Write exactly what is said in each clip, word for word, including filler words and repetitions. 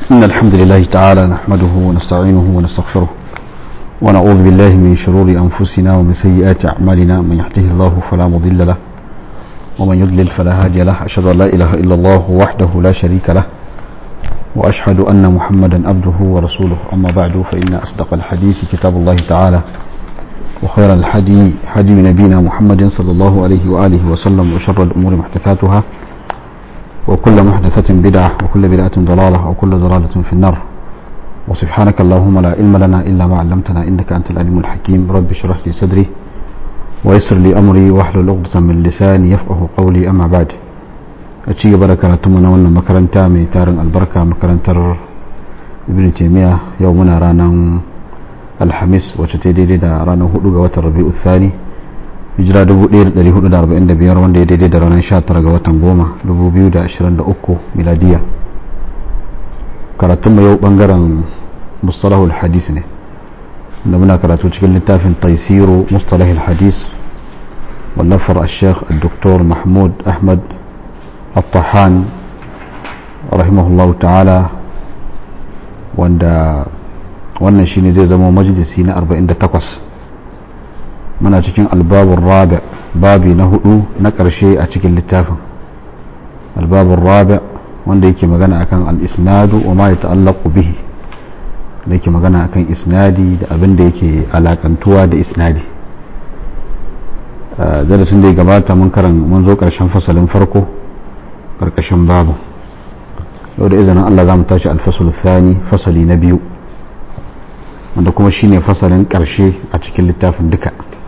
إن الحمد لله تعالى نحمده ونستعينه ونستغفره ونعوذ بالله من شرور أنفسنا ومن سيئات أعمالنا. من يهده الله فلا مضل له ومن يضلل فلا هادي له. أشهد أن لا إله إلا الله وحده لا شريك له وأشهد أن محمدا عبده ورسوله. أما بعد فإن أصدق الحديث كتاب الله تعالى وخير الحدي حدي نبينا محمد صلى الله عليه وآله وسلم وشر الأمور محدثاتها وكل محدثة بدعة وكل بدعة ضلالة وكل ضلالة في النار. وسبحانك اللهم لا علم لنا إلا ما علمتنا إنك أنت العليم الحكيم. رب اشرح لي صدري ويسر لي أمري واحلل عقدة من لساني يفقه قولي. أما بعد أشي بركاتنا وانا مكرنتا مي تارن البركة مكرنتر ابن تيمية يومنا رانا الحميس وتتدي دا رانا هدوغ وتر ربيع الثاني hijira dubu ɗaya da ɗari hudu da arba'in da biyar wanda ya daidai da ranar sha tara ga watan goma dubu biyu da ashirin da uku miladiya. Karatunmu yau bangaren mustalahul hadis ne da muna karatu cikin littafin taisiru mustalahul hadis wallafar al-sheikh al-doktor mahmud ahmad al-tahan rahimahullahu ta'ala, wanda wannan shine zai zama majalisi na arba'in da takwas. muna cikin albabun rabi, babi na hudu na ƙarshe a cikin littafin. albabun rabi wanda yake magana akan al-isnadu wa ma yata'allaqu bihi, da yake magana akan isnadi da abin da yake alakantuwa da isnadi. darasin da ya gabata mun karan mun zo ƙarshen fasalin farko ƙarƙashin babu. yau da izinin Allah za mu tashi al-fasl thani, fasali na biyu, wanda kuma shine fasalin ƙarshe a cikin littafin duka,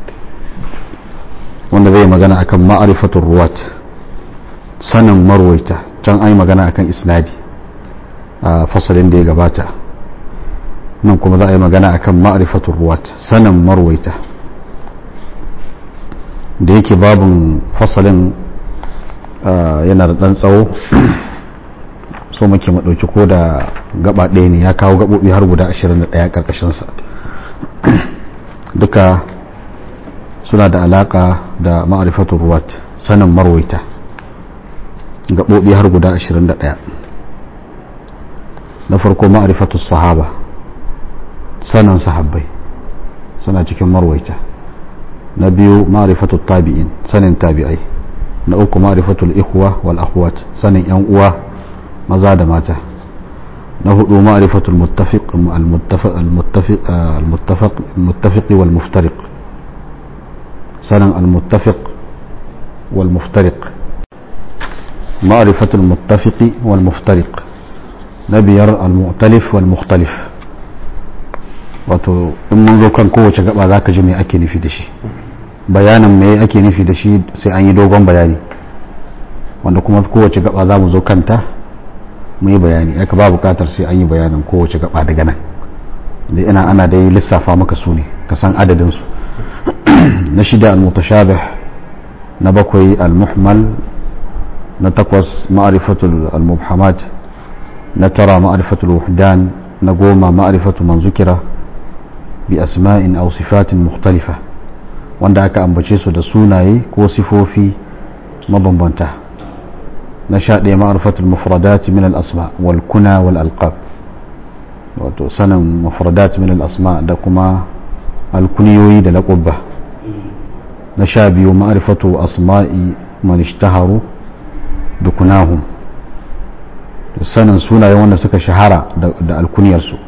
wanda zai magana akan ma'arifatul ruwat, sanin marwaita. can ai magana akan isnadi a fasalin da ya gabata, nan kuma za a yi magana akan ma'arifatul ruwat, sanin marwaita. da yake babun fasalin yana da dan tsawo, so muke mu dauki ko da gaba ɗaya ne, ya kawo gabobi har guda ashirin da ɗaya karkashin sa, duka suna da alaka da ma'arifatul ruwat, sanin marwaita, gabobi har guda ashirin da ɗaya. na farko ma'arifatul sahaba, sanin sahabbai suna cikin marwaita. na biyu ma'arifatul tabi'in, sanin tabi'ai. na uku ma'arifatul ikhwa wal akhwat, sanin yan uwa maza da mata. na hudu ma'arifatul muttafiq al-muttafiq al-muttafiq al-muttafiq al-muttafiq wal muftariq, sanin al-muttafiq wal muftariq. ma'arifatul muttafiq wal muftariq. na biyar al-mu'talif wal mukhtalif. wato in mun zo kan kowace gaba zaka ji me ake nufi da shi, bayanin me ake nufi da shi sai an yi dogon bayani, wanda kuma kowace gaba za mu zo kanta mu yi bayani. aka ba bukatar sai an yi bayanin kowace gaba daga nan da ina ana da yi lissafa maka su ne ka san adadin su. na shida al-mutashabih. na bakwai al-muhmal. na takwas ma'rifatul al-mubhamat. na tara ma'rifatul wuhdan. na goma ma'rifatu man zukira bi asma'in aw sifatin mukhtalifa, wanda aka ambace su da sunaye ko sifofi mabambanta. na sha ɗaya ma'arifatul mufradat min al-asma wal kuna wal alqab, wato sanin mufradat min al-asma da kuma alkuniyoyi da laqabba. na sha biyu ma'arifatu asma'i man ishtaharu bi kunahum, sanin sunayen wanda suka shahara da alkuniyar su.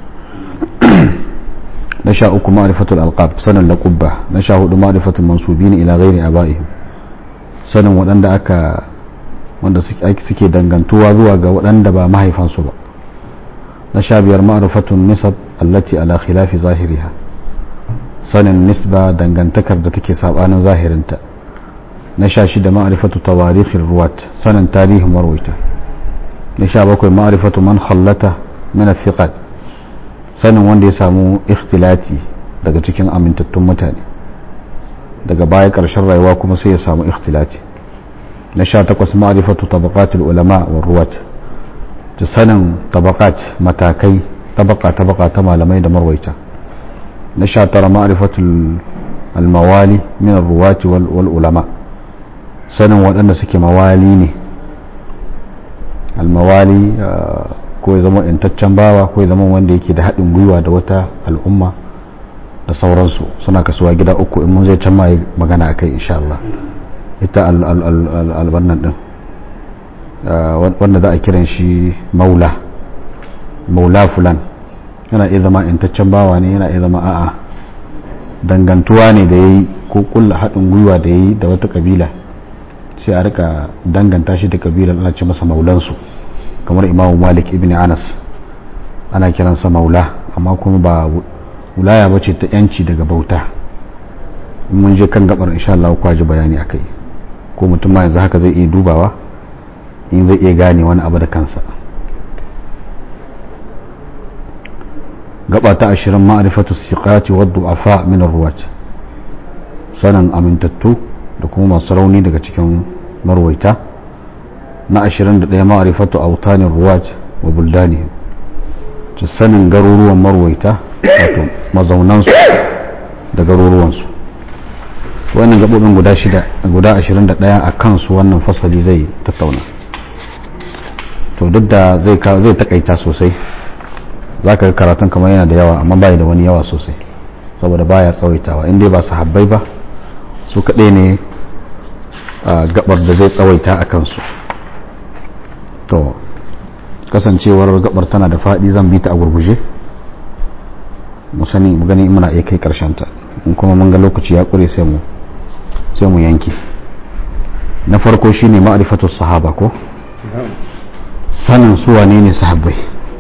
na sha uku ma'arifatul alqab, sanin laqabba. na sha hudu ma'arifatul mansubin ila ghairi abaihim, sanin waɗanda aka wanda suke dangantuwa zuwa ga waɗanda ba mahaifansu ba. na sha biyar ma'arifatun nisab allati ala khilafi zahiriha, sanin nisba dangantakar da take sabanin zahirinta. na sha shida ma'arifatu tawarikhir ruwat, sanin tarihin marwaita. na sha bakwai ma'arifatu man khallata min athiqat, sanin wanda ya samu ikhtilati daga cikin amintattun mutane, daga baya karshen rayuwa kuma sai ya samu ikhtilati. na sha takwas ma'rifatu tabaqatul ulama wa ruwat, ta sanin tabaqat, matakai, tabaqa tabaqa ta malamai da marwaita. na sha tara ma'rifatul al-mawali min ar-ruwat wal ulama, sanin waɗanda suke mawali ne. al-mawali ko ya zama yantaccen bawa ko ya zama wanda yake da haɗin gwiwa da wata al'umma da sauransu suna kasuwa gida uku in mun zai can ma magana a kai insha Allah. Ita albannan din wanda za a kiran shi maula maula fulan yana iya zama yantaccen bawa ne, yana iya zama a'a dangantuwa ne da ya yi ko kulla haɗin gwiwa da ya yi da wata kabila sai a rika danganta shi da kabilar ana ce masa maulansu, kamar imamu malik ibn anas ana kiransa maula, amma kuma ba wulaya ba ce ta yanci daga bauta. mun je kan gabar insha Allah kwaji bayani akai, ko mutum ma yanzu haka zai iya dubawa in zai iya gane wani abu da kansa. gaba ta ashirin ma'rifatu siqati wa du'afa min ar-ruwat, sanan amintattu da kuma masu rauni daga cikin marwaita. na ashirin da ɗaya ma'rifatu awtanir ruwat wa buldani, sanin garuruwan marwaita wato mazaunansu da garuruwansu. wannan gabobin guda shida guda ashirin da ɗaya a kansu wannan fasali zai tattauna. to duk da zai zai takaita sosai, zaka ga karatun kamar yana da yawa amma bai da wani yawa sosai saboda baya tsawaitawa. in dai ba sahabbai ba su kaɗai ne gabar da zai tsawaita a kansu. to kasancewar gabar tana da faɗi zan bi ta a gurguje mu sani mu gani muna iya kai karshen ta, in kuma mun ga lokaci ya kure sai mu sai mu yanke. na farko shine ma'rifatu sahaba, ko sanin su wane ne sahabbai.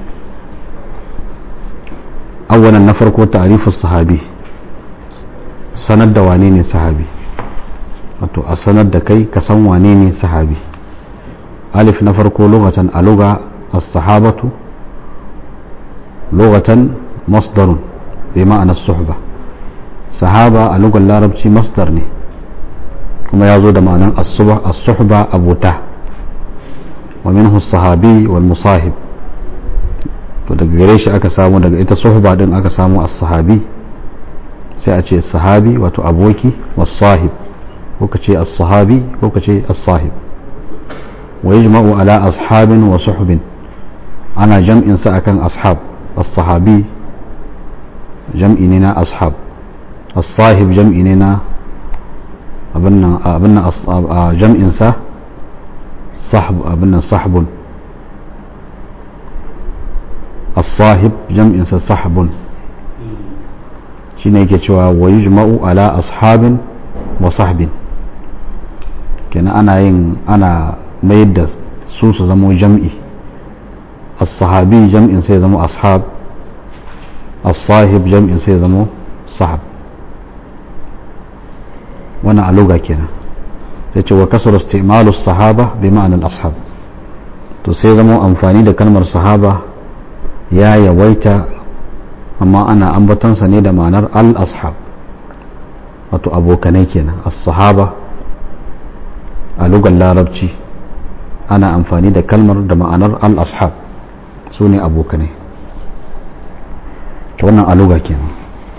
awalan na farko ta'rifu sahabi, sanar da wane ne sahabi, wato a sanar da kai ka san wane ne sahabi. alif na farko lughatan a lugha as-sahabatu lughatan masdarun bi ma'ana as-suhba. sahaba a lugar larabci masdar ne kuma ya zo da ma'anan as-suhba abuta, wa minhu as-sahabi wal musahib. to daga gare shi aka samu, daga ita suhba din aka samu as-sahabi, sai a ce sahabi wato aboki, was-sahib ko kace as-sahabi ko kace as-sahib. wa yajma'u ala ashabin wa suhbin, ana jam'in sa akan ashab. as-sahabi jam'i ne na ashab, as-sahib jam'i ne na abinna abinna jam'in sa sahb, abinna sahbun. as-sahib jam'in sa sahbun, shine yake cewa wa yujma'u ala ashabin wa sahbin. kenan ana yin ana mayar da su su zama jam'i. as-sahabi jam'in sai zama ashab, as-sahib jam'in sai zama sahab. wannan a lugha kenan. sai ce wa kasar istimalu sahaba bi ma'anar ashab, to sai zama amfani da kalmar sahaba ya yawaita, amma ana ambatansa ne da ma'anar al-ashab, wato abokanai kenan. as-sahaba a lugar larabci ana amfani da kalmar da ma'anar al-ashab, su ne abokanai. wannan a lugha kenan.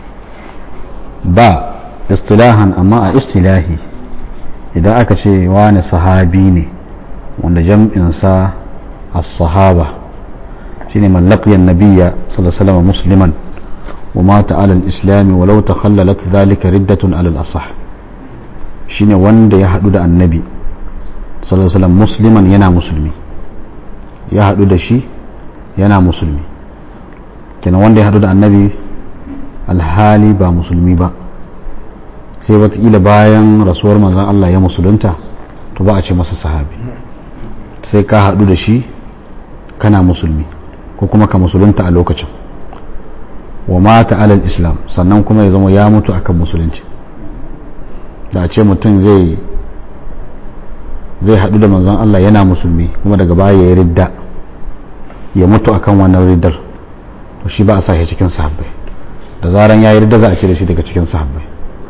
ba istilahan, amma a istilahi idan aka ce wani sahabi ne wanda jam'insa as-sahaba shine man laqiya an-nabiyya sallallahu alaihi wasallam musliman wa mata ala al-islam walau takhallalat dhalika riddatun ala al-asah, shine wanda ya hadu da annabi sallallahu alaihi wasallam musliman, yana musulmi, ya hadu da shi yana musulmi. kenan wanda ya hadu da annabi alhali ba musulmi ba, sai wataƙila bayan rasuwar manzon Allah ya musulunta, to ba a ce masa sahabi. sai ka hadu da shi kana musulmi ko kuma ka musulunta a lokacin. wa mata alal islam, sannan kuma ya zama ya mutu akan musulunci. da a ce mutum zai zai hadu da manzon Allah yana musulmi kuma daga baya ya yi ridda ya mutu akan wannan riddar, to shi ba a sa shi cikin sahabbai. da zaran ya yi ridda za a cire shi daga cikin sahabbai.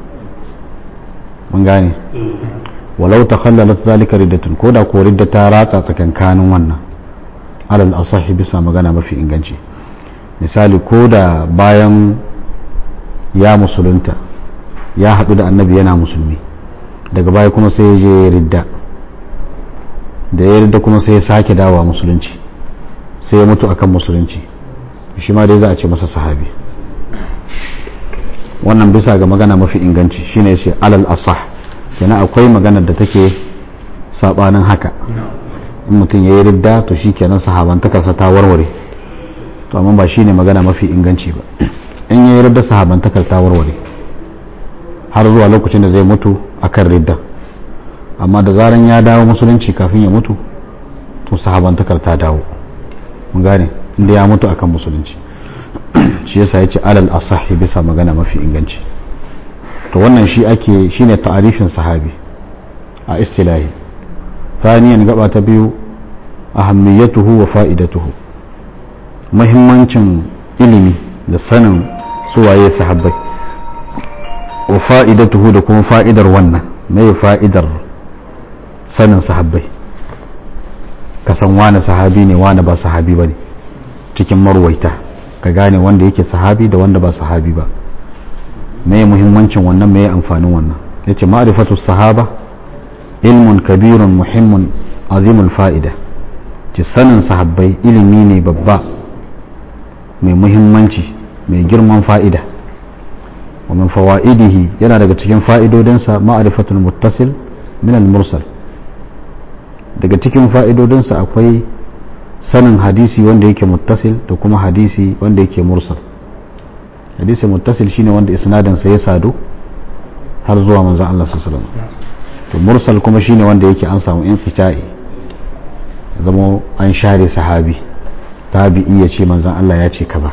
mun gane. walau takhallalat zalika riddatun, ko da ko ridda ta ratsa tsakankanin wannan, alal asahi bisa magana mafi inganci. misali ko da bayan ya musulunta ya hadu da annabi yana musulmi, daga baya kuma sai ya je ridda, da ya ridda kuma sai ya sake dawowa musulunci, sai ya mutu akan musulunci shi ma dai za a ce masa sahabi. wannan bisa ga magana mafi inganci shine sai alal asah kenan akwai maganar da take sabanin haka in mutum ya yi ridda to shi kenan sahabantakarsa ta warware to amma ba shine magana mafi inganci ba. in ya yi ridda sahabantakar ta warware har zuwa lokacin da zai mutu akan ridda, amma da zaran ya dawo musulunci kafin ya mutu to sahabantakar ta dawo. mun gane inda ya mutu akan musulunci shi yasa yace alal asahi bisa magana mafi inganci. to wannan shi ake shine ta'arifin sahabi a istilahi. thaniyan gaba ta biyu ahammiyatuhu wa fa'idatuhu, muhimmancin ilimi da sanin suwaye sahabbai, wa fa'idatuhu da kuma fa'idar wannan. mai fa'idar sanin sahabbai, ka san wani sahabi ne wani ba sahabi bane cikin marwaita, ka gane wanda yake sahabi da wanda ba sahabi ba. mai muhimmancin wannan, mai amfanin wannan. yace ma'rifatu sahaba ilmun kabirun muhimmun azimul fa'ida, ce sanin sahabbai ilimi ne babba mai muhimmanci mai girman fa'ida. wa min fawaidihi yana daga cikin fa'idodinsa ma'rifatul muttasil min al-mursal, daga cikin fa'idodinsa akwai sanin hadisi wanda yake muttasil da kuma hadisi wanda yake mursal. hadisi muttasil shine wanda isnadinsa ya sadu har zuwa manzon Allah sallallahu alaihi wasallam. to mursal kuma shine wanda yake an samu inqita'i, zama an share sahabi, tabi'i ya ce manzon Allah ya ce kaza.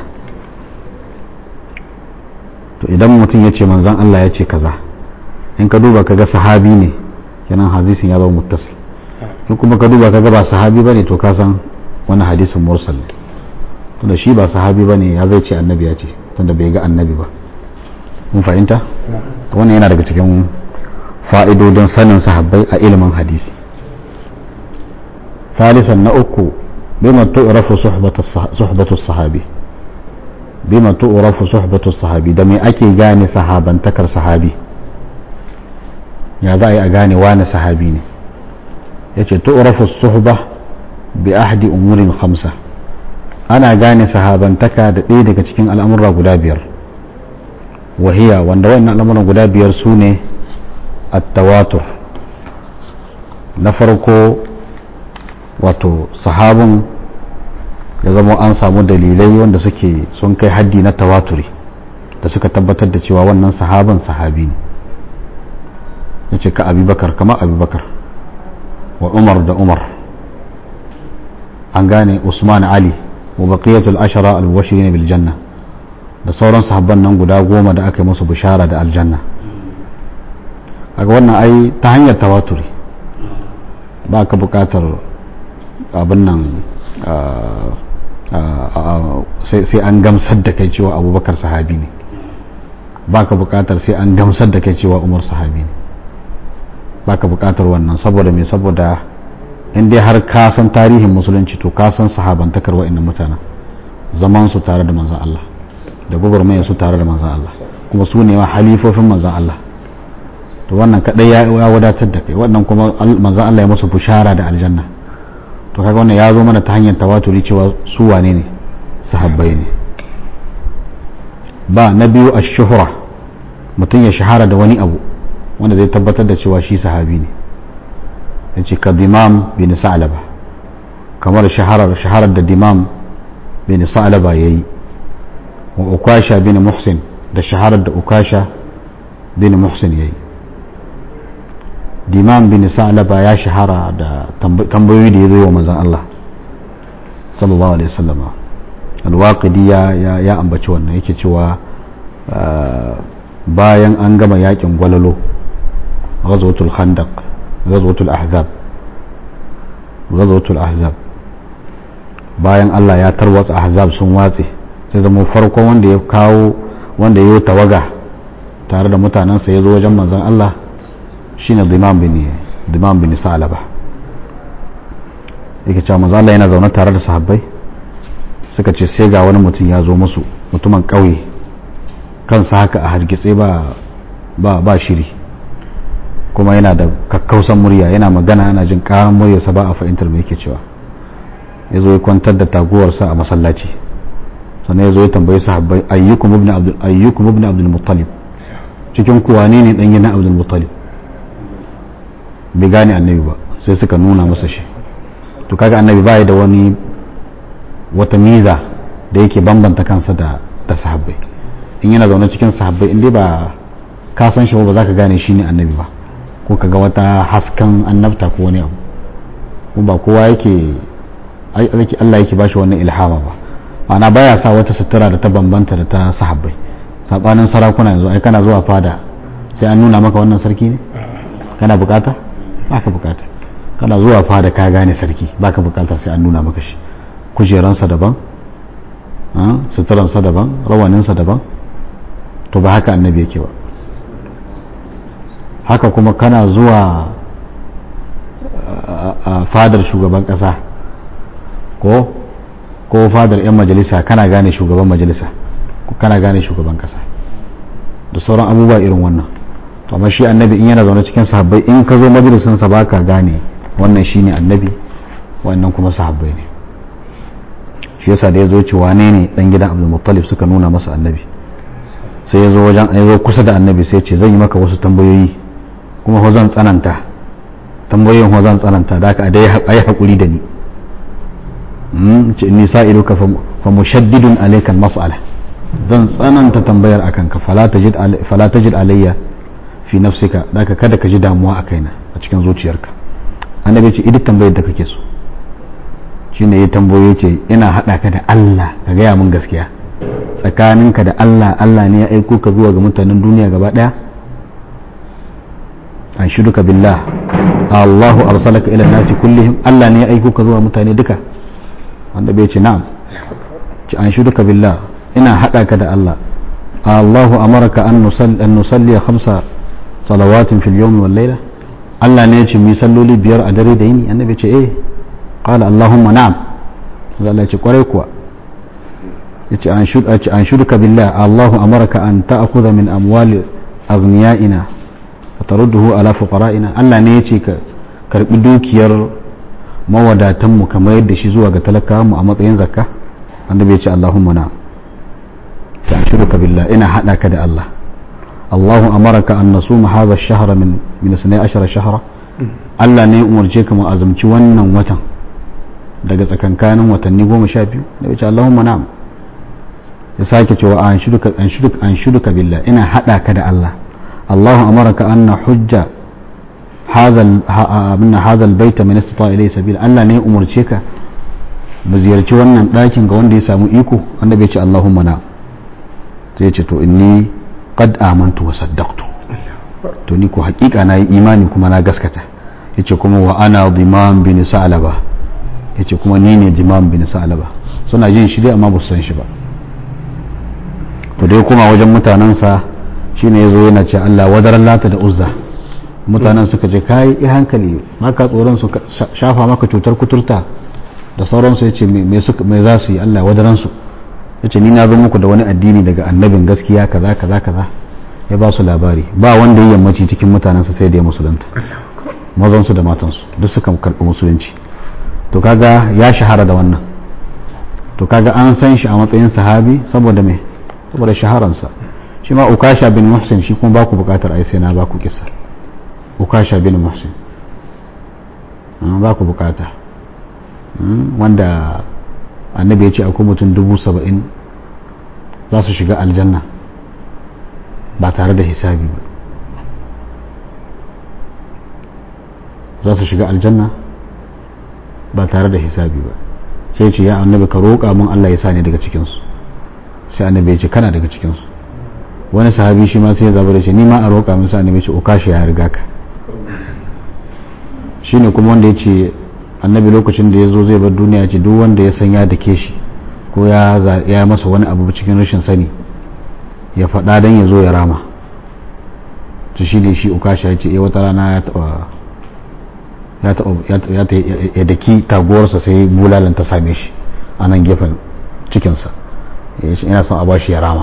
to idan mutum ya ce manzon Allah ya ce kaza, in ka duba kaga sahabi ne kenan hadisin ya zama muttasil. in kuma ka duba kaga ba sahabi bane to ka san wannan hadisin mursal ne, tunda shi ba sahabi bane ya zai ce annabi ya ce tunda bai ga annabi ba. mun fahimta? wannan yana daga cikin fa'idodin sanin sahabbai a ilimin hadisi. ثالثا نأكو بما تعرف صحبة صحبة الصحابي بما تعرف صحبة الصحابي دمي أكي غاني صحابا تكر صحابي يا ذا أغاني وانا صحابيني يتي تعرف الصحبة بأحد أمور خمسة. أنا غاني صحابا تكر ديدك تكين الأمر غلابير، وهي واندوين الأمر غلابير سوني التواتر. نفرقو wato sahabin ya zama an samu dalilai wanda suke sun kai haddi na tawaturi da suka tabbatar da cewa wannan sahabin sahabi ne. ya ce ka abubakar kama abubakar wa umar da umar, an gane usman ali wa baqiyatul ashara al-mubashirin bil janna, da sauran sahabban nan guda goma da aka yi musu bishara da aljanna. kaga wannan ai ta hanyar tawaturi ba ka bukatar abin nan sai an gamsar da kai cewa abubakar sahabi ne, ba ka bukatar sai an gamsar da kai cewa umar sahabi ne, ba ka bukatar wannan. saboda mai saboda inda har ka san tarihin musulunci to ka san sahabantakar wa'annan mutanen, zaman su tare da manzan Allah da gwagwarmayar su tare da manzan Allah, kuma su ne wa halifofin manzan Allah. to wannan kadai ya wadatar da kai. wannan kuma manzan Allah ya musu bushara da aljanna, to kaga wannan ya zo mana ta hanyar tawaturi cewa su wane ne sahabbai ne. ba na biyu ash-shuhra, mutum ya shahara da wani abu wanda zai tabbatar da cewa shi sahabi ne. yace ka dimam bin sa'laba, kamar shaharar shaharar da dimam bin sa'laba yayi, wa ukasha bin muhsin, da shaharar da ukasha bin muhsin yayi. dimam bin sa'laba ya shahara da tambayoyi da ya zo wa manzon Allah sallallahu alaihi wasallam. al-waqidi ya ya ambaci wannan, yake cewa bayan an gama yakin gwalalo, ghazwatul khandaq, ghazwatul ahzab ghazwatul ahzab bayan Allah ya tarwatsa ahzab sun watse, sai zama farkon wanda ya kawo wanda ya yi tawaga tare da mutanensa ya zo wajen manzon Allah shine dimam bin dimam bin sa'laba. yake cewa manzo Allah yana zaune tare da sahabbai, suka ce sai ga wani mutum ya zo musu, mutumin kauye, kansa haka a hargitse ba ba ba shiri, kuma yana da kakkausan murya, yana magana ana jin karan muryarsa ba a fahimtar me yake cewa. ya zo ya kwantar da taguwarsa a masallaci sannan ya zo ya tambayi sahabbai ayyukum ibn abdul ayyukum ibn abdul muttalib cikin ku wane ne dan gidan abdul muttalib bai gane annabi ba sai suka nuna masa shi to kaga annabi bai da wani wata miza da yake bambanta kansa da da sahabbai in yana zaune cikin sahabbai in dai ba ka san shi ba za ka gane shi ne annabi ba ko kaga wata hasken annabta ko wani abu ko ba kowa yake Allah yake bashi wannan ilhama ba ana baya sa wata sutura da ta bambanta da ta sahabbai sabanin sarakuna yanzu ai kana zuwa fada sai an nuna maka wannan sarki ne kana bukata baka bukata kana zuwa fada ka gane sarki baka bukata sai an nuna maka shi kujeransa daban suturansa daban rawaninsa daban to ba haka annabi yake ba haka kuma kana zuwa fadar shugaban kasa ko ko fadar yan majalisa kana gane shugaban majalisa ko kana gane shugaban kasa da sauran abubuwa irin wannan to amma shi annabi in yana zaune cikin sahabbai in ka zo majalisin sa baka gane wannan shine annabi wannan kuma sahabbai ne shi yasa da yazo ce wane ne dan gidan Abdul Muttalib suka nuna masa annabi sai yazo wajen yazo kusa da annabi sai ce zan yi maka wasu tambayoyi kuma ho zan tsananta tambayoyin ho zan tsananta da ka dai ayi hakuri da ni ce inni sa'iluka fa mushaddidun alayka al-mas'ala zan tsananta tambayar akan ka fala tajid fala tajid alayya fi nafsika daka kada ka ji damuwa a kaina a cikin zuciyarka annabi ce idan tambayar da kake so shine ya tambaye ce ina hada ka da Allah ka gaya mun gaskiya tsakaninka da Allah Allah ne ya aiko ka zuwa ga mutanen duniya gaba daya an shuduka billah Allahu arsalaka ila nasi kullihim Allah ne ya aiko ka zuwa mutane duka wanda bai ce na'am ci an shuduka billah ina hada ka da Allah Allahu amaraka an nusalli an nusalli khamsa salawatin fil yawmi wal layla Allah ne ya ce mu salloli biyar a dare da yini annabi ce eh qala Allahumma na'am Allah ya ce kwarai kuwa yace an shud an shuduka billah Allahu amaraka an ta'khudha min amwali aghniyaina fatarudduhu ala fuqara'ina Allah ne ya ce ka karbi dukiyar mawadatanmu kamar yadda shi zuwa ga talakawanmu a matsayin zakka annabi ya ce Allahumma na ta shuruka billah ina hada ka da Allah Allahu amaraka an nasuma hadha ash-shahra min min isnai ashara shahra Allah ne ya umarce ka mu azumci wannan watan daga tsakankanin watanni goma sha biyu da ya ce Allahumma na'am ya sake cewa an shuruka an shuruka an shuruka billah ina hada ka da Allah Allahu amaraka an hujja abinna hazal baita min istata ilai sabila Allah ne umurce ka mu ziyarci wannan ɗakin ga wanda ya samu iko annabi ya ce Allahumma na sai ya ce to inni qad amantu wa saddaqtu to ni ko hakika na yi imani kuma na gaskata yace kuma wa ana dimam bin sa'laba yace kuma ni ne dimam bin sa'laba suna jin shi dai amma ba su san shi ba to dai kuma wajen mutanansa shine yazo yana ce Allah wadaran lata da uzza mutanen suka je kayi yi hankali maka tsoron su shafa maka cutar kuturta da sauransu ya ce mai za su yi Allah wadaransu ya ce ni na zo muku da wani addini daga annabin gaskiya kaza kaza kaza ya ba su labari ba wanda ya yammaci cikin mutanensa sai da ya musulunta mazansu da matansu duk suka karɓi musulunci to kaga ya shahara da wannan to kaga an san shi a matsayin sahabi saboda me saboda shaharansa shi ma ukasha bin muhsin shi kuma ba ku bukatar ai sai na ba ku kisa ukasha bin muhsin ba ku bukata wanda annabi ya ce akwai mutum dubu saba'in za su shiga aljanna ba tare da hisabi ba za su shiga aljanna ba tare da hisabi ba sai ce ya annabi ka roƙa mun Allah ya sa ni daga cikinsu sai annabi ya ce kana daga cikinsu wani sahabi shi ma sai ya zaɓi da ce ni ma a roƙa mun sa annabi ya ce ukasha ya riga ka shine kuma wanda ya ce annabi lokacin da ya zo zai bar duniya ce duk wanda ya san ya dake shi ko ya masa wani abu cikin rashin sani ya faɗa don ya zo ya rama to shi ne shi ukasha ya ce ya wata rana ya taɓa ya daki taguwarsa sai bulalan ta same shi a nan gefen cikinsa yana son a ba shi ya rama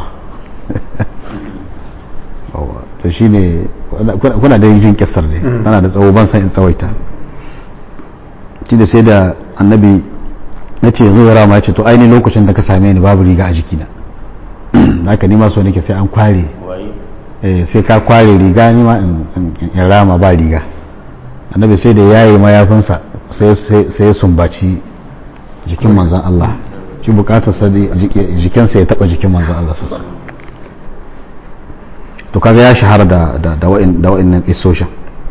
to shi ne kuna da jin kistar ne tana da tsawo ban san in tsawaita shi da sai da annabi na ce yanzu ya rama ya ce to aini lokacin da ka same ni babu riga a jikina haka nima so nake sai an kware sai ka kware riga nima in rama ba riga. annabi sai da yayi mayafinsa sai ya sumbaci jikin manzan Allah shi bukatar sa jikinsa ya taba jikin manzan Allah sosai. to kaga ya shahara da da wa'annan isoshin.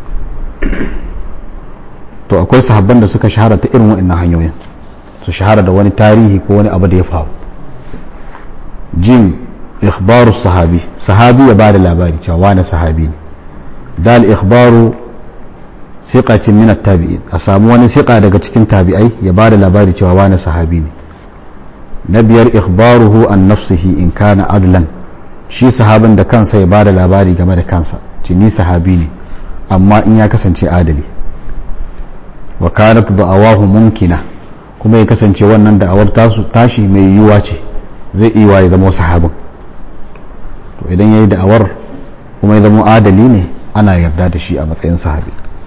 to akwai sahabban da suka shahara ta irin wa'annan hanyoyin, su shahara da wani tarihi ko wani abu da ya faru. jim ikhbaru sahabi, sahabi ya bada labari cewa wani sahabi ne. dal ikhbaru siqatin min at-tabi'in, a samu wani siqa daga cikin tabi'ai ya bada labari cewa wani sahabi ne. na biyar ikhbaruhu an nafsihi in kana adlan, shi sahabin da kansa ya bada labari game da kansa ce ni sahabi ne amma in ya kasance adali. wa kanat da'awahu mumkina, kuma ya kasance wannan da'awar tasu tashi mai yiwuwa ce, zai iya ya zama sahabin. to idan yayi da'awar kuma ya zama adali ne ana yarda da shi a matsayin sahabi.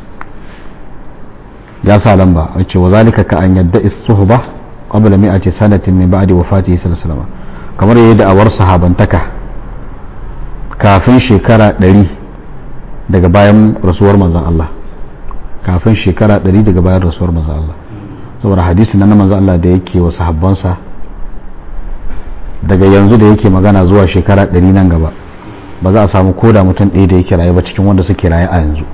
ya sa lamba yace wa zalika ka an yadda is-suhba qabla mi'ati sanatin min ba'di wafatihi sallallahu alaihi wasallam, kamar yayi da'awar sahabantaka kafin shekara ɗari daga bayan rasuwar manzon Allah, kafin shekara ɗari daga bayan rasuwar manzon Allah. saboda hadisi na manzon Allah da yake wa sahabbansa daga yanzu da yake magana zuwa shekara ɗari nan gaba ba za a samu koda mutum ɗaya da yake raye ba cikin wanda suke raye a yanzu.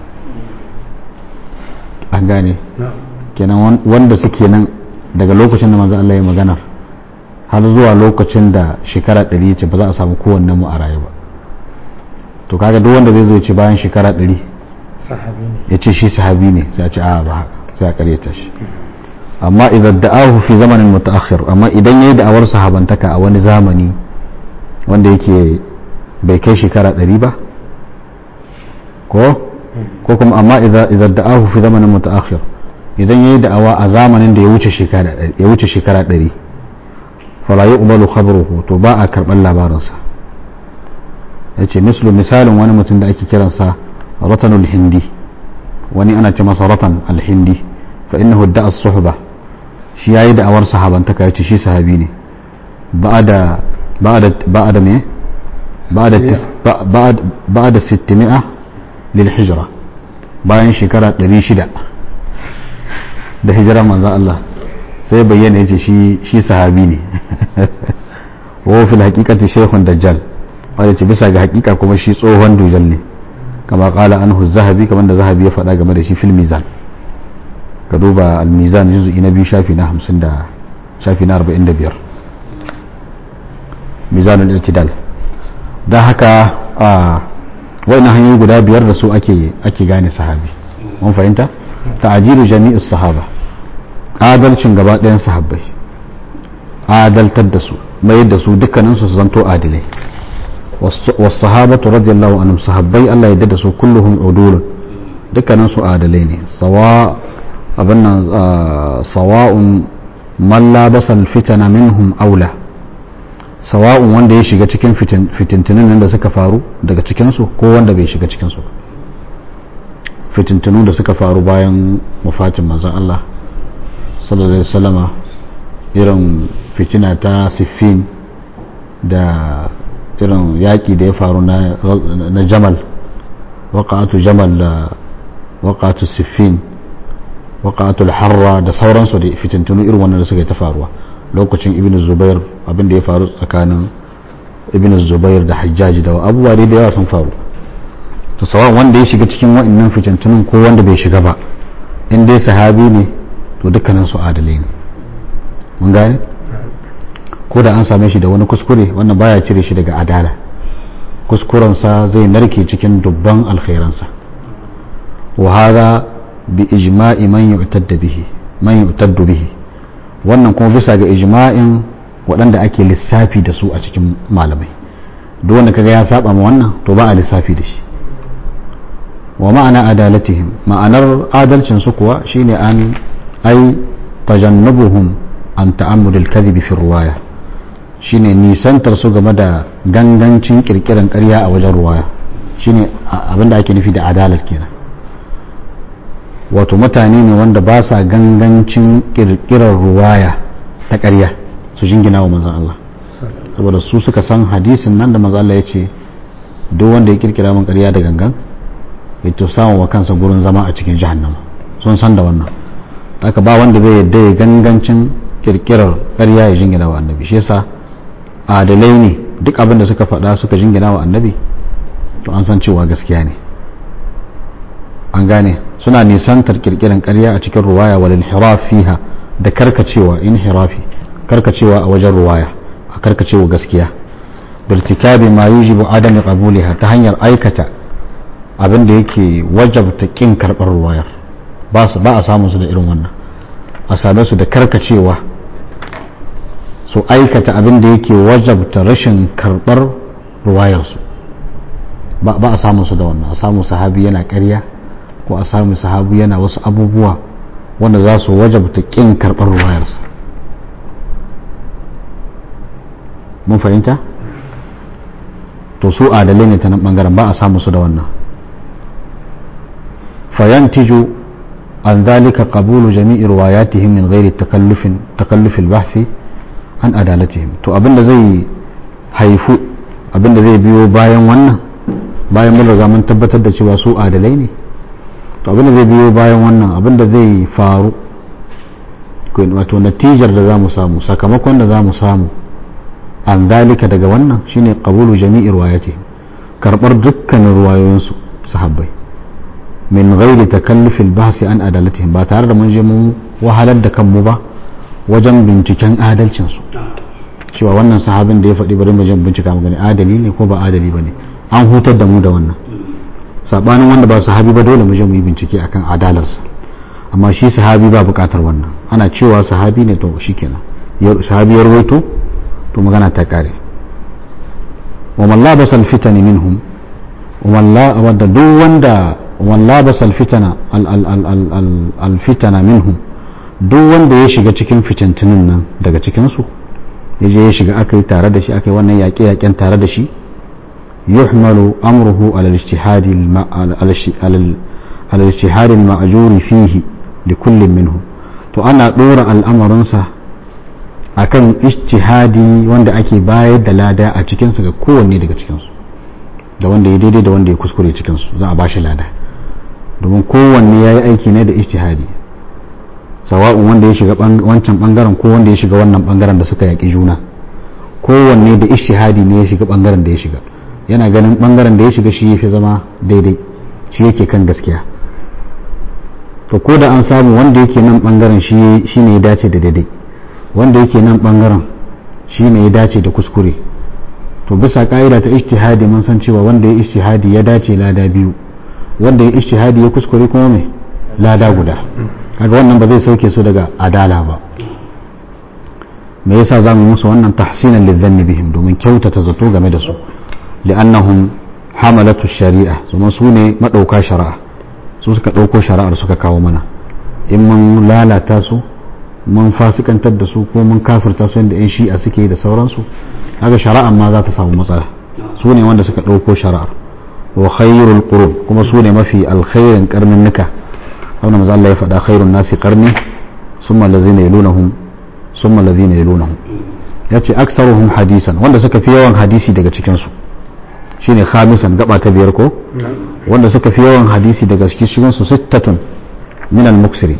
an gane kenan wanda suke nan daga lokacin da manzon Allah ya magana har zuwa lokacin da shekara ɗari ce ba za a samu kowanne mu a raye ba. to kaga duk wanda zai zo ya ce bayan shekara ɗari ya ce shi sahabi ne sai a ce a ba haka, sai a karyata shi. amma idan da'ahu fi zamanin mutaakhir, amma idan yayi da'awar sahabantaka a wani zamani wanda yake bai kai shekara ɗari ba ko ko kuma amma idan da'ahu fi zamanin mutaakhir, idan yayi da'awa a zamanin da ya wuce shekara ya wuce shekara ɗari fala yuqbalu khabruhu, to ba a karban labarinsa. yace mislu misalin wani mutum da ake kiransa ratanul hindi, wani ana ce masa ratan al-hindi fa innahu da'a as-suhba, shi yayi da'awar sahabantaka yace shi sahabi ne ba'da ba'da ba'da me ba'da ba'da ba'da sittimia lil hijra, bayan shekara ɗari shida da hijira manzo Allah sai bayyana yace shi shi sahabi ne. wa fil haqiqati shaykhun dajjal, wanda ce bisa ga hakika kuma shi tsohon dujal ne, kama kala anhu zahabi, kamar da zahabi ya faɗa game da shi fil mizan. ka duba al-mizan juz'i na biyu shafi na hamsin da shafi na arba'in da biyar, mizanul i'tidal. dan haka a wannan hanyoyi guda biyar da su ake ake gane sahabi. mun fahimta ta'jilu jami'is sahaba, adalcin gaba ɗayan sahabbai, adaltar da su, mayar da su dukkaninsu su zanto adilai. والصحابة رضي الله عنهم صحابي الله يددسوا كلهم عدول دكنا سو عادلين سواء أبنا سواء من لابس الفتن منهم أولى سواء wanda ya shiga cikin fitintunan da suka faru daga cikinsu ko wanda bai shiga cikinsu. fitintunun da suka faru bayan wafatin manzon Allah sallallahu alaihi wasallama, irin fitina ta Siffin da irin yaƙi da ya faru na Jamal, waƙa'atu Jamal da waƙa'atu Siffin, waƙa'atu Harra da sauransu da fitintunu irin wannan da suka yi ta faruwa lokacin Ibn Zubair, abin da ya faru tsakanin Ibn Zubair da Hajjaji da abubuwa da yawa sun faru. to sawan wanda ya shiga cikin wa'annan fitintunun ko wanda bai shiga ba, in dai sahabi ne to dukkanin su adalai ne. mun gane ko da an same shi da wani kuskure wannan baya cire shi daga adala, kuskurensa zai narke cikin dubban alkhairansa. wa hada bi ijma'i man yu'taddu bihi man yu'taddu bihi, wannan kuma bisa ga ijma'in waɗanda ake lissafi da su a cikin malamai. duk wanda kaga ya saba ma wannan to ba a lissafi da shi. wa ma'ana adalatihim, ma'anar adalcin su kuwa shine an ai tajannubuhum an ta'ammudil kadhibi fi riwaya, shine nisantar su game da gangancin kirkiran ƙarya a wajen ruwaya, shine abinda ake nufi da adalar kenan. wato mutane ne wanda ba sa gangancin kirkirar ruwaya ta ƙarya su jingina wa manzon Allah saboda su suka san hadisin nan da manzon Allah ya ce duk wanda ya kirkira min ƙarya da gangan ya to samu wa kansa gurin zama a cikin jahannama sun san da wannan haka ba wanda zai yadda ya gangancin kirkirar ƙarya ya jingina wa annabi shi yasa adalai ne duk abin da suka faɗa suka jingina wa annabi to an san cewa gaskiya ne an gane suna nisantar kirkiran ƙarya a cikin ruwaya wal inhiraf fiha da karkacewa inhirafi karkacewa a wajen ruwaya a karkacewa gaskiya birtikabi ma yujibu adam qabuliha ta hanyar aikata abin da yake wajabta kin karbar ruwayar ba su ba a samu su da irin wannan a same su da karkacewa su aikata abin da yake wajabta rashin karbar ruwayar su ba ba a samu su da wannan a samu sahabi yana ƙarya ko a samu sahabi yana wasu abubuwa wanda za su wajabta kin karbar ruwayarsa mun fahimta to su adalai ne ta nan bangaren ba a samu su da wannan fayantiju an zalika qabulu jami'i riwayatihim min ghairi takallufin takallufil bahthi an adalatihim to abinda zai haifu abinda zai biyo bayan wannan bayan mun riga mun tabbatar da cewa su adalai ne to abinda zai biyo bayan wannan abinda zai faru wato natijar da zamu samu sakamakon da zamu samu an dalika daga wannan shine qabulu jami'i riwayatihim karbar dukkanin ruwayoyinsu sahabbai min ghairi takallufil bahsi an adalatihim ba tare da mun je mun wahalar da kanmu ba wajen binciken adalcin su cewa wannan sahabin da ya faɗi bari mu je bincika mu gani adali ne ko ba adali bane an hutar da mu da wannan sabanin wanda ba sahabi ba dole mu je mu yi bincike akan adalarsa amma shi sahabi ba buƙatar wannan ana cewa sahabi ne to shikenan sahabi ya rawaito to magana ta kare wa man labasa alfitan minhum wa man la wadda duk wanda wa man labasa alfitana alfitana minhum duk wanda ya shiga cikin fitintunin nan daga cikin su yaje ya shiga akai tare da shi akai wannan yaƙe yaƙen tare da shi yuhmalu amruhu ala al-ijtihad ala al-ijtihad al-ma'jur fihi li kulli minhum to ana dora al'amarinsa akan ijtihadi wanda ake bayar da lada a cikinsu ga kowanne daga cikinsu da wanda ya daidai da wanda ya kuskure cikinsu za a bashi lada domin kowanne ya yi aiki ne da ijtihadi sawa'un wanda ya shiga wancan bangaren ko wanda ya shiga wannan bangaren da suka yaƙi juna kowanne da ijtihadi ne ya shiga bangaren da ya shiga yana ganin bangaren da ya shiga shi ya fi zama daidai shi yake kan gaskiya to ko da an samu wanda yake nan bangaren shi ne ya dace da daidai wanda yake nan bangaren shi ne ya dace da kuskure to bisa ka'ida ta ijtihadi mun san cewa wanda ya ijtihadi ya dace lada biyu wanda ya ijtihadi ya kuskure kuma mai lada guda kaga wannan ba zai sauke su daga adala ba me yasa zamu musu wannan tahsinan lidhanni bihim domin kyautata zato game da su li'annahum hamalatu shari'a kuma su ne madauka shari'a su suka dauko shari'ar suka kawo mana in mun lalata su mun fasikantar da su ko mun kafirta su yadda 'yan shi'a suke da sauransu haka shari'ar ma za ta samu matsala su ne wanda suka ɗauko shari'ar wa khairul qurun kuma su ne mafi alkhairin karnin nuka wanda maza Allah ya faɗa khairun nasi qarni summa allazina yalunahum summa allazina yalunahum yace aktsaruhum hadisan wanda suka fi yawan hadisi daga cikin su shine khamisan gaba ta biyar ko wanda suka fi yawan hadisi daga cikin su sittatun min al-muksiri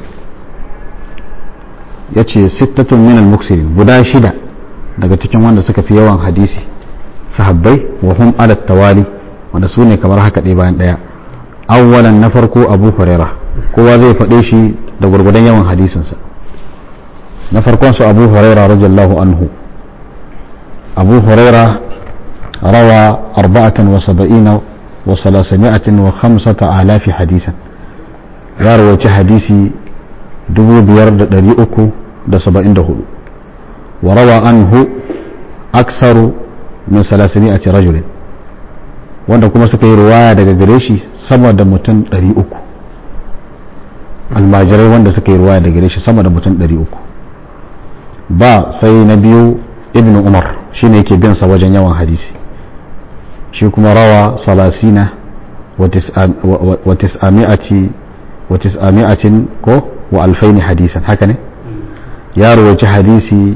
ya ce sittatun minal muksirin guda shida daga cikin wanda suka fi yawan hadisi sahabbai wa hum ala tawali wanda su ne kamar haka ɗaya bayan ɗaya awwalan na farko abu huraira kowa zai faɗe shi da gurgudan yawan hadisinsa na farkon su abu huraira radiyallahu anhu abu huraira rawa arba'atan wa saba'ina wa salasami'atin wa khamsata alafi hadisan ya rawaci hadisi dubu biyar da ɗari uku da saba'in da hudu wa rawa anhu aksaru min salasimi'ati rajulin wanda kuma suka yi riwaya daga gare shi sama da mutum ɗari uku almajirai wanda suka yi riwaya daga gare shi sama da mutum ɗari uku ba sai na biyu ibn umar shine yake bin sa wajen yawan hadisi shi kuma rawa salasina wa tis'ami'ati wa tis'ami'atin ko wa alfaini hadisan haka ne ya rawaci hadisi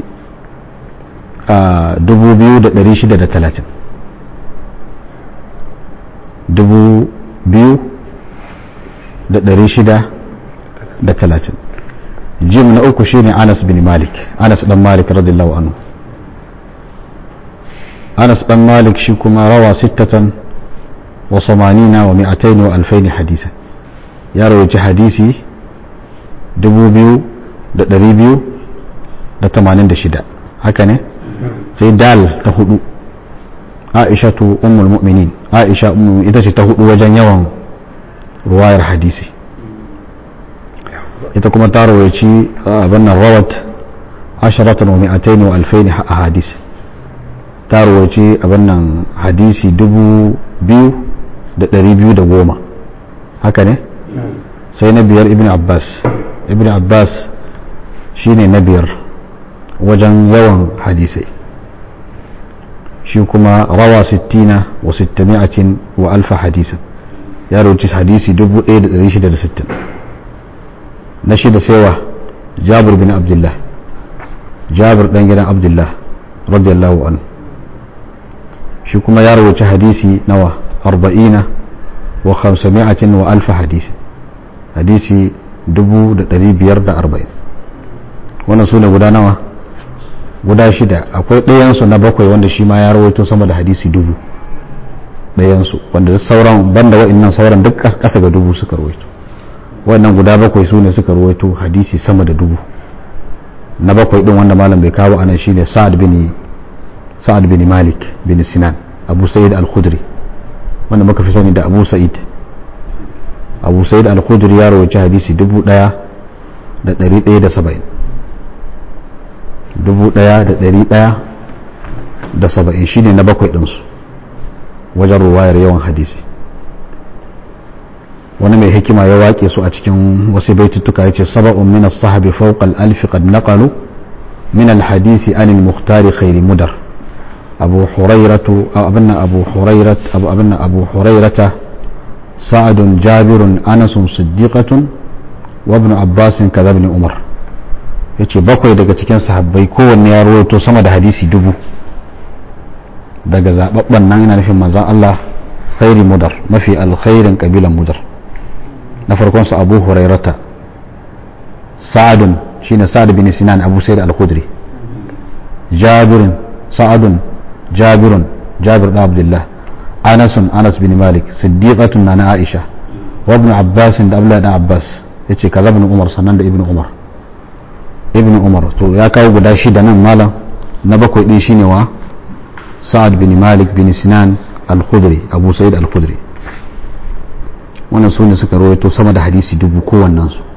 a dubu biyu da ɗari shida da talatin dubu biyu da ɗari shida da talatin. jim na uku shine Anas bin Malik, Anas dan Malik radiyallahu anhu. Anas dan Malik shi kuma rawa sittatan wa samanina wa mi'atain wa alfain hadisa, ya rawaci hadisi dubu biyu da ɗari biyu da tamanin da shida, haka ne. sai dal ta hudu Aisha tu ummul mu'minin, Aisha ummu ita ce ta hudu wajen yawan ruwayar hadisi, ita kuma ta rawaci abin nan rawat asharatan wa mi'atain wa alfain ahadis, ta rawaci abin nan hadisi dubu biyu da ɗari biyu da goma, haka ne. sai na biyar ibn Abbas, ibn Abbas shine na biyar wajen yawan hadisai, shi kuma rawa sittina wa sittami'atin wa alfa hadisan, ya rawaci hadisi dubu ɗaya da ɗari shida da sittin. na shida saiwa Jabir bin Abdullah, Jabir dan gidan Abdullah radiyallahu anhu, shi kuma ya rawaci hadisi nawa arba'ina wa khamsami'atin wa alfa hadisi, hadisi dubu da ɗari biyar da arba'in. wannan su ne guda nawa guda shida. akwai ɗayansu na bakwai wanda shi ma ya rawaito sama da hadisi dubu, ɗayansu wanda sauran banda wa'annan sauran duk ƙasa ga dubu suka rawaito. wannan guda bakwai su ne suka rawaito hadisi sama da dubu. na bakwai din wanda malam bai kawo anan shine Sa'ad bin Sa'ad bin Malik bin Sinan Abu Sa'id al-Khudri, wanda muka fi sani da Abu Sa'id. Abu Sa'id al-Khudri ya rawaito hadisi dubu ɗaya da ɗari ɗaya da saba'in, dubu ɗaya da ɗari ɗaya da saba'in shine na bakwai ɗinsu wajen ruwayar yawan hadisi. wani mai hikima ya waƙe su a cikin wasu baituttuka ya ce saba'un min as-sahabi fawqa al-alf qad naqalu min al-hadisi an al-mukhtari khayr mudar. abu hurairatu abunna abu hurairat abu abunna abu hurairata sa'adun jabirun anasun siddiqatun wa ibn abbas kaza ibn umar. yace bakwai daga cikin sahabbai kowanne ya rawaito sama da hadisi dubu daga zababban nan yana nufin manzon Allah khairi mudar, mafi alkhairin kabilan mudar. na farkon su abu hurairata, sa'adun shine sa'ad bin sinan abu sa'id al-khudri, jabirun sa'adun jabirun jabir da abdullah, anasun anas bin malik, siddiqatun na aisha, wa ibn abbas da abdullah da abbas, yace kaza ibn umar sannan da ibn umar ibn umar. to ya kawo guda shida nan malam. na bakwai din shine wa sa'ad bin malik bin sinan al-khudri abu sa'id al-khudri. wannan su ne suka rawaito sama da hadisi dubu kowannen su.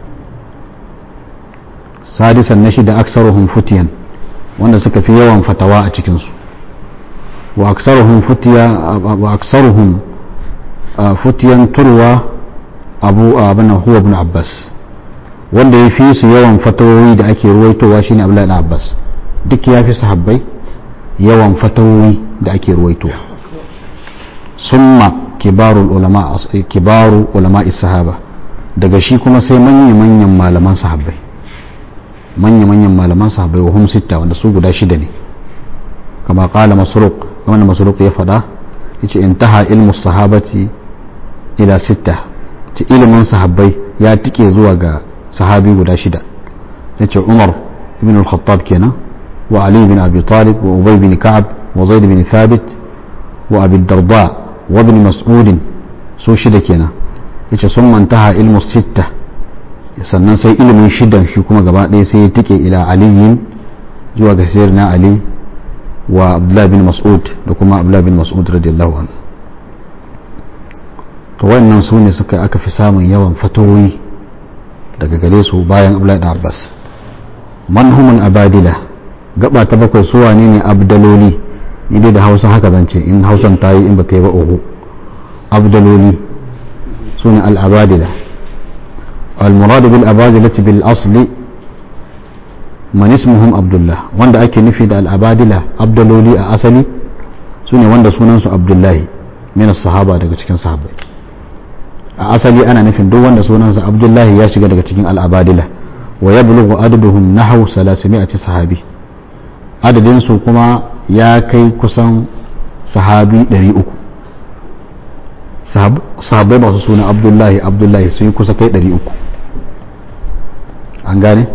sadisan na shida aksaruhum futiyan, wanda suka fi yawan fatawa a cikin su. wa aksaruhum futiya wa aksaruhum futiyan turwa abu abana huwa ibn abbas, wanda ya fi su yawan fatawoyi da ake ruwaitowa shine abdullahi ibn abbas. duk ya fi sahabbai yawan fatawoyi da ake ruwaitowa. summa kibarul ulama kibaru ulama sahaba, daga shi kuma sai manya manyan malaman sahabbai, manya manyan malaman sahabbai wa hum sitta, wanda su guda shida ne. kama qala masruq, wannan masruq ya fada yace intaha ilmu sahabati ila sitta, ci ilmin sahabbai ya tike zuwa ga sahabi guda shida. yace Umar ibn al-Khattab kenan, wa Ali bin Abi Talib, wa Ubay bin Ka'ab, wa Zaid bin Thabit, wa Abi Darda, wa ibn Mas'ud, su shida kenan. yace sun mantaha ilmu sitta, sannan sai ilimin shidan shi kuma gaba ɗaya sai ya tike ila aliyin zuwa ga sayyidina Ali wa Abdullah bin Mas'ud da kuma Abdullah bin Mas'ud radiyallahu anhu. to wannan su ne suka aka fi samun yawan fatawoyi daga gare su bayan Abdullahi da Abbas. manhumun abadila, gaba ta bakwai su wane ne abdaloli. ni dai da Hausa haka zance, in Hausan ta yi in ba ta yi ba oho. abdaloli su ne al-abadila. al-muradu bil abadilati bil asli man ismuhum Abdullah, wanda ake nufi da al-abadila abdaloli a asali su ne wanda sunansu Abdullahi min as-sahaba, daga cikin sahabbai. a asali ana nufin duk wanda sunansa Abdullahi ya shiga daga cikin al-abadila, wa yablughu adaduhum nahwu thalathmi'ati sahabi adadin su kuma ya kai kusan sahabi ɗari uku. Sahabbai masu suna Abdullahi Abdullahi sun yi kusa kai ɗari uku. an gane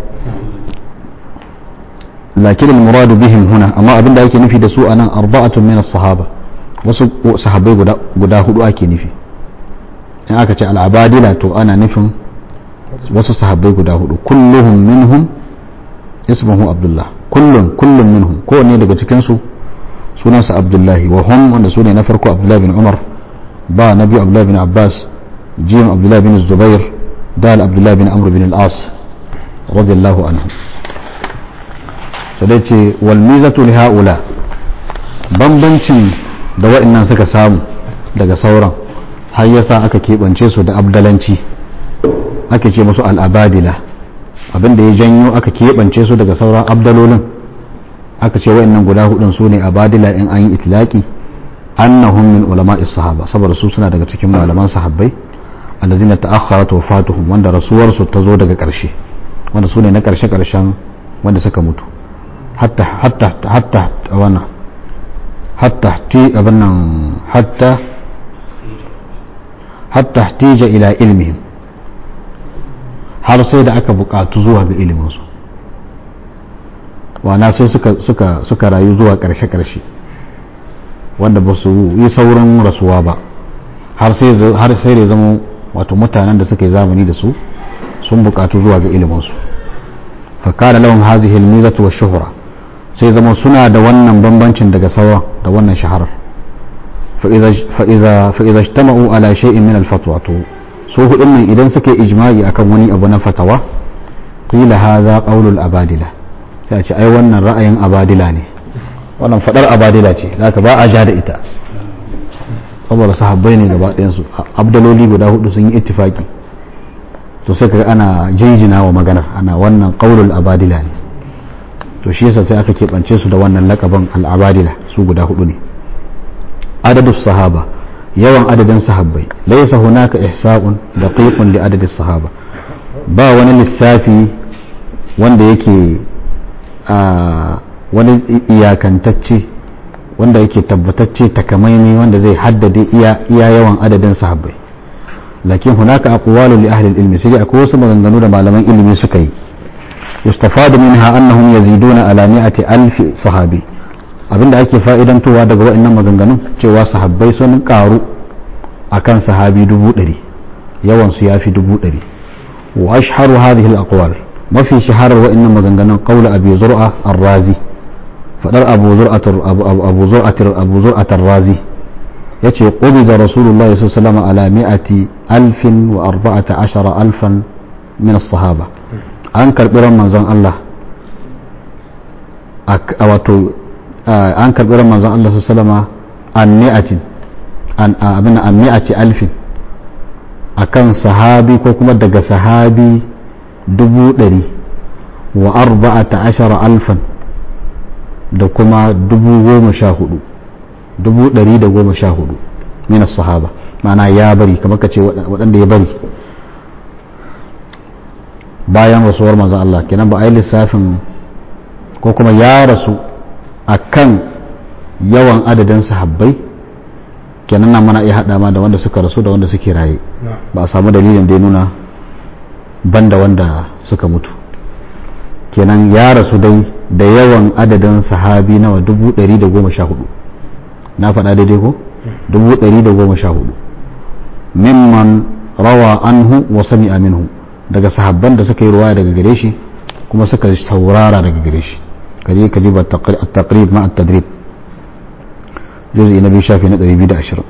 lakin al-muradu bihim huna amma abinda ake nufi da su anan arba'atun min as-sahaba wasu sahabbai guda guda hudu ake nufi in aka ce al-abadila to ana nufin wasu sahabbai guda hudu kulluhum minhum ismuhu Abdullah kullun kullun minhum kowanne daga cikin su sunansa Abdullahi wa hum wanda sune na farko Abdullah bin Umar ba nabi Abdullah bin Abbas jim Abdullah bin Zubair dal Abdullah bin Amr bin al-As radiyallahu anhu sai ce wal mizatu li haula bambancin da wa'annan suka samu daga sauran har yasa aka keɓance su da abdalanci ake ce musu al-abadila abinda ya janyo aka keɓance su daga sauran abdalolin aka ce wa'annan guda hudun su ne abadila in an yi itlaki annahum min ulama'is sahaba saboda su suna daga cikin malaman sahabbai allazina ta'akhkharat wafatuhum wanda rasuwar su ta zo daga karshe wanda su ne na karshe karshen wanda suka mutu hatta hatta hatta wana hatta ti abannan hatta hatta tija ila ilmihim har sai da aka bukatu zuwa ga ilimin su wana sai suka suka suka rayu zuwa karshe karshe wanda ba su yi saurin rasuwa ba har sai har sai da zama wato mutanen da suka yi zamani da su sun bukatu zuwa ga iliminsu fa kana lahum hazihi al-mizatu wa shuhra sai zama suna da wannan bambancin daga sauran da wannan shaharar fa idza fa idza fa idza ijtama'u ala shay'in min al-fatwa to su hudun nan idan suka yi ijma'i akan wani abu na fatawa qila hadha qawlu al-abadila sai a ce ai wannan ra'ayin abadila ne wannan fadar abadila ce zaka ba a ja da ita saboda sahabbai ne gaba ɗayansu abdaloli guda hudu sun yi ittifaki to sai kaga ana jinjina wa magana ana wannan qaulul abadila ne to shi yasa sai aka keɓance su da wannan lakaban al-abadila su guda hudu ne adadus sahaba yawan adadin sahabbai laysa hunaka ihsa'un daqiqun li adadis sahaba ba wani lissafi wanda yake a wani iyakantacce wanda yake tabbatacce takamaimai wanda zai haddade iya iya yawan adadin sahabbai lakin hunaka aqwalu li ahli al-ilm sai akwai wasu maganganu da malaman ilimi suka yi yustafadu minha annahum yaziduna ala mi'ati alf sahabi abinda ake fa'idantowa daga wa'annan maganganun cewa sahabbai sun karu akan sahabi dubu ɗari yawan su yafi dubu ɗari wa ashharu hadhihi al-aqwal mafi shaharar wa'annan maganganun qawl abi zur'a ar-razi fadar abu zur'atar abu zur'atar abu zur'atar razi yace qubida rasulullah sallallahu alaihi wasallam ala mi'ati alfin wa arba'ata ashara alfan min as-sahaba an karbi ran manzon Allah a wato an karbi ran manzon Allah sallallahu alaihi wasallam an mi'atin an abin an mi'ati alfin akan sahabi ko kuma daga sahabi dubu ɗari wa arba'ata ashara alfan da kuma dubu goma sha hudu dubu ɗari da goma sha hudu minas sahaba ma'ana ya bari kamar ka ce waɗanda ya bari bayan rasuwar manzon Allah kenan ba a yi lissafin ko kuma ya rasu a kan yawan adadin sahabbai kenan nan mana iya haɗa ma da wanda suka rasu da wanda suke raye ba a samu dalilin da ya nuna banda wanda suka mutu kenan ya rasu dai da yawan adadin sahabi nawa dubu ɗari da goma sha hudu na faɗa daidai ko dubu ɗari da goma sha hudu mimman rawa anhu wa sami'a minhu daga sahabban da suka yi ruwaya daga gare shi kuma suka saurara daga gare shi kaje kaje ba at-taqrib ma at-tadrib juz'i na biyu shafi na ɗari biyu da ashirin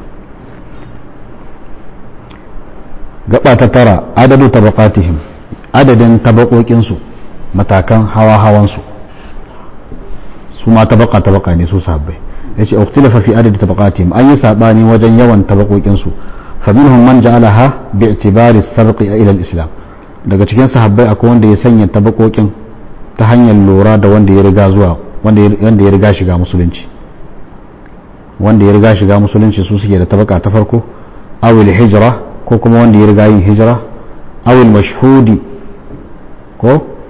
gaba ta tara adadu tabaqatihim adadin tabaqokin su matakan hawa hawan su su ma tabaka tabaka ne su sahabbai yace ukhtilafa fi adadi tabaqatihim an yi sabani wajen yawan tabaqokin su fa minhum man ja'alaha bi'tibari as-sabq ila al-islam daga cikin sahabbai akwai wanda ya sanya tabaqokin ta hanyar lura da wanda ya riga zuwa wanda ya riga shiga musulunci wanda ya riga shiga musulunci su suke da tabaka ta farko aw al-hijra ko kuma wanda ya riga yin hijra aw al-mashhudi ko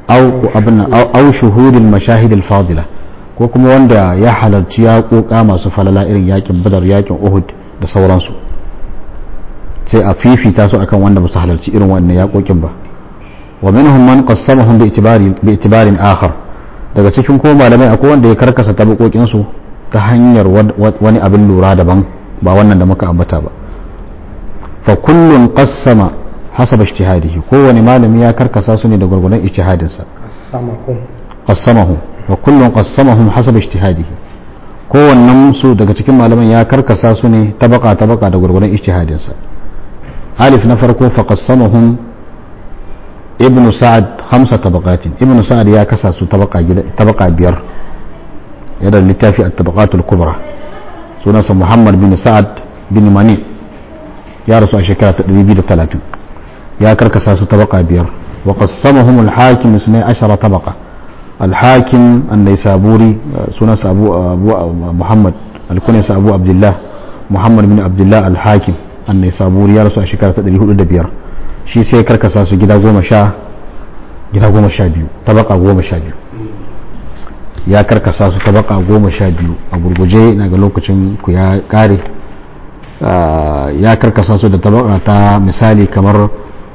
au abin au shuhudil mashahid al-fadila ko kuma wanda ya halarci yaƙoƙa masu falala irin yakin badar yakin uhud da sauransu sai a fifita su akan wanda ba su halarci irin wannan yaƙoƙin ba wa minhum man qassamahum bi itibari bi itibarin akhar daga cikin ko malamai akwai wanda ya karkasa tabakokin su ta hanyar wani abin lura daban ba wannan da muka ambata ba fa kullun qassama hasaba ijtihadihi kowane malami ya karkasa su ne da gurgurdan ijtihadin sa qassamahum qassamahum wa kullun qassamahum hasaba ijtihadihi kowannen su daga cikin malaman ya karkasa su ne tabaka tabaka da gurgurdan ijtihadin sa alif na farko fa qassamahum ibn sa'ad khamsa tabaqatin ibn sa'ad ya kasa su tabaka tabaka biyar yana littafi at-tabaqatul kubra sunansa muhammad bin sa'ad bin mani ya rasu a shekara ta ɗari biyu da talatin ya karkasa su tabaka biyar wa qassamahum al-hakim isnai ashara tabaqa al-hakim an-naysaburi sunansa abu abu muhammad al-kunyasa abu abdullah muhammad bin abdullah al-hakim an-naysaburi ya rasu a shekara ta ɗari hudu da biyar shi sai karkasa su gida goma sha gida goma sha biyu tabaka goma sha biyu ya karkasa su tabaka goma sha biyu a gurguje na ga lokacin ku ya kare ya karkasa su da tabaka ta misali kamar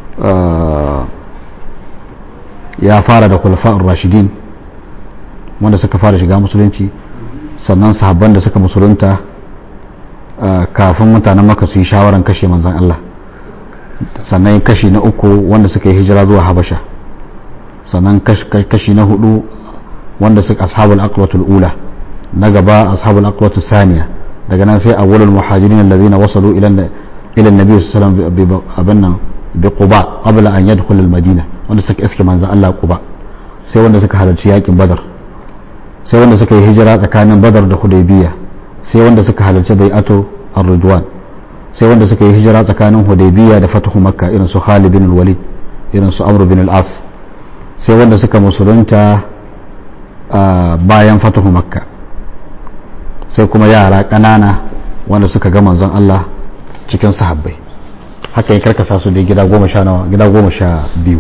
ya fara da khulafa'ur rashidin wanda suka fara shiga musulunci sannan sahabban da suka musulunta kafin mutanen maka su yi shawaran kashe manzan Allah sannan kashi na uku wanda suka yi hijira zuwa habasha sannan kashi na hudu wanda suka ashabul aqwatul ula na gaba ashabul aqwatul saniya daga nan sai awwalul muhajirin alladhina wasalu ila ila annabi sallallahu alaihi wasallam abanna bi quba qabla an yadkhul al madina wanda suka iske manzo Allah quba sai wanda suka halarci yakin badar sai wanda suka yi hijira tsakanin badar da hudaybiya sai wanda suka halarci bai'atu ar-ridwan sai wanda suka yi hijira tsakanin hudaybiya da fatahu makka irin su Khalid bin al-Walid irin su Amr bin al-As sai wanda suka musulunta bayan fatahu makka sai kuma yara kanana wanda suka ga manzon Allah cikin sahabbai haka ya karkasa su da gida goma sha nawa gida goma sha biyu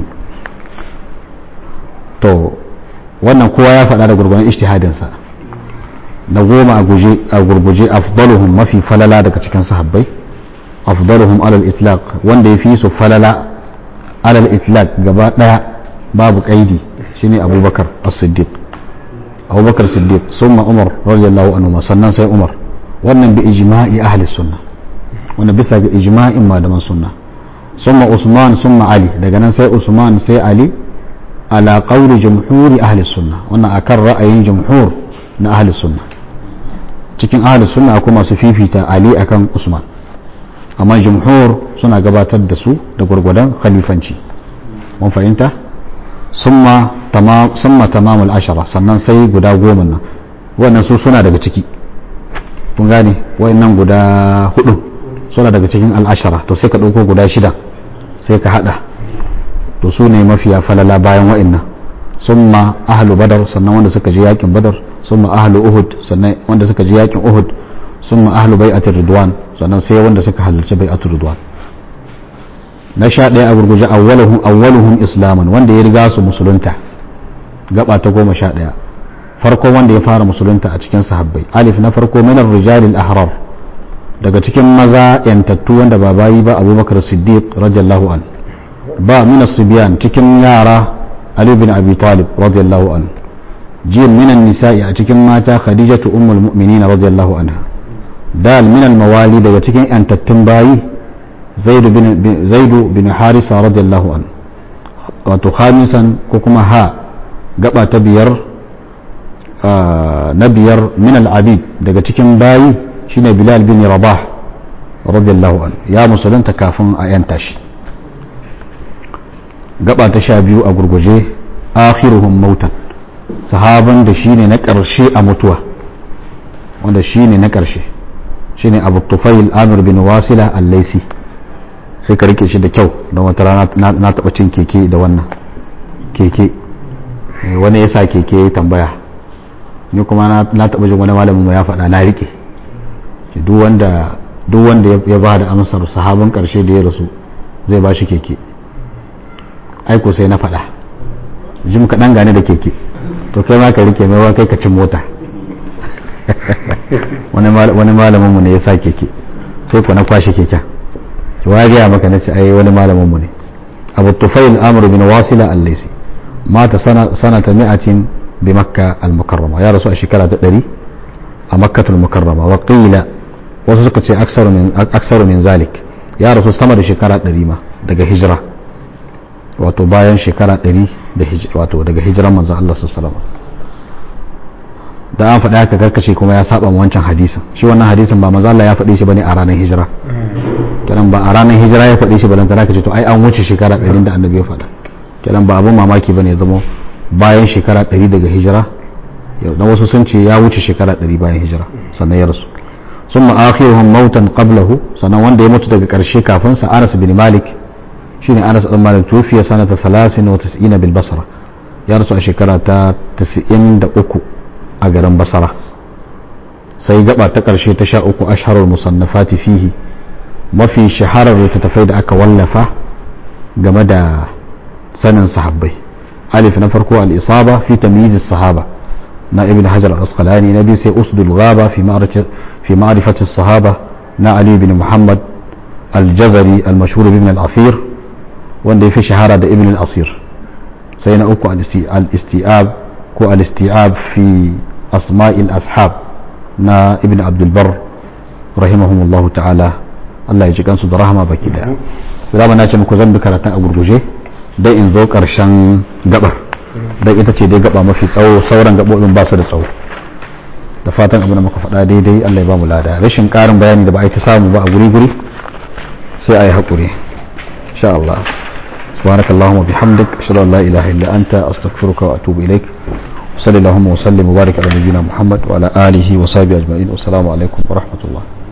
to wannan kowa ya faɗa da gurgurun ijtihadinsa na goma a gurguje afdaluhum mafi falala daga cikin sahabbai afdaluhum alal itlaq wanda ya fi su falala alal itlaq gaba daya babu kaidi shine abubakar as-siddiq abubakar siddiq summa umar radiyallahu anhu sannan sai umar wannan bi ijma'i ahli sunna wannan bisa ga ijma'in malaman sunna summa usman summa ali daga nan sai usman sai ali ala qawli jumhuri ahli sunna wannan akan ra'ayin jumhur na ahli sunna cikin ahli sunna akwai masu fifita ali akan usman amma jumhur suna gabatar da su da gwargwadon khalifanci mun fahimta summa tamam summa tamamul ashara sannan sai guda goma nan wannan su suna daga ciki kun gane wayannan guda hudu suna daga cikin al-ashara to sai ka dauko guda shida sai ka hada to su ne mafiya falala bayan wayannan summa ahlu badar sannan wanda suka je yakin badar summa ahlu uhud sannan wanda suka je yakin uhud summa ahlu bai'atir ridwan sannan sai wanda suka halarci bai'atul ridwan na sha ɗaya a gurguje awwaluhum awwaluhum islaman wanda ya riga su musulunta gaba ta goma sha ɗaya farko wanda ya fara musulunta a cikin sahabbai alif na farko minar rijalil ahrar daga cikin maza yantattu wanda ba bayi ba abubakar siddiq radiyallahu an ba minas sibyan cikin yara ali bin abi talib radiyallahu an jin minan nisa'i a cikin mata khadijatu ummul mu'minin radiyallahu anha dal minal mawali daga cikin yantattun bayi zaidu bin zaidu bin harisa radiyallahu an wato khamisan ko kuma ha gaba ta biyar na biyar minal abid daga cikin bayi shine bilal bin rabah radiyallahu an ya musulunta kafin a yanta shi gaba ta sha biyu a gurguje akhiruhum mautan sahaban da shine na karshe a mutuwa wanda shine na karshe shine abu tufail amir bin wasila al-laisi sai ka rike shi da kyau don wata rana na taba cin keke da wannan keke wani ya sa keke ya tambaya ni kuma na taba jin wani malamin ya faɗa na rike duk wanda duk wanda ya ba da amsar sahabin karshe da ya rasu zai ba shi keke aiko sai na faɗa jim ka dan gane da keke to kai ma ka rike mai wa kai ka cin mota wani malamin mu ne ya sa keke sai ku na kwashe keken ki wariya maka nace ai wani malamin mu ne Abu Tufail Amr bin Wasila al-Laysi mata sana sanata mi'atin bi Makkah al-Mukarrama ya rasu a shekara ta ɗari a Makkah al-Mukarrama wa qila wasu suka ce aksaru min aksaru min zalik ya rasu sama da shekara ɗari ma daga hijira wato bayan shekara ɗari da wato daga hijiran manzon Allah sallallahu alaihi wasallam da an faɗa haka karkace kuma ya saba wancan hadisin shi wannan hadisin ba manzo Allah ya faɗe shi bane a ranar hijira kenan ba a ranar hijira ya faɗe shi ba dan tana kace to ai an wuce shekara ɗari da annabi ya faɗa kenan ba abun mamaki bane ya zama bayan shekara ɗari daga hijira dan wasu sun ce ya wuce shekara ɗari bayan hijira sannan ya rasu summa akhiruhum mautan qablahu sannan wanda ya mutu daga karshe kafin sa Anas bin Malik shine Anas bin Malik tufiya sanata thalathin wa tis'ina bil Basra ya rasu a shekara ta tis'in da uku a garin Basra sai gaba ta karshe ta sha uku asharul musannafati fihi mafi shaharar littattafai da aka wallafa game da sanin sahabbai alif na farko al-isaba fi tamyiz as-sahaba na ibn hajar al-asqalani na biyu sai usdul ghaba fi ma'rifati fi ma'rifati as-sahaba na ali ibn muhammad al-jazari al-mashhur ibn al-athir wanda yafi shahara da ibn al-asir sai na uku al-istiab ko al-istiab fi asma'il ashab na ibn abdul bar rahimahumullahu ta'ala Allah ya ji kansu da rahama baki daya zama na ce muku zan bi karatun a gurguje dai in zo karshen gabar dai ita ce dai gaba mafi tsawo sauran gabobin ba su da tsawo da fatan abin da muka faɗa daidai Allah ya ba mu lada rashin ƙarin bayani da ba a yi ta samu ba a guri guri sai a yi haƙuri insha Allah subhanakallahumma bihamdik ashhadu an la ilaha illa anta astaghfiruka wa atubu ilaik sallallahu wa sallim wa barik ala nabiyyina muhammad wa ala alihi wa sahbihi ajma'in wa assalamu alaikum wa rahmatullah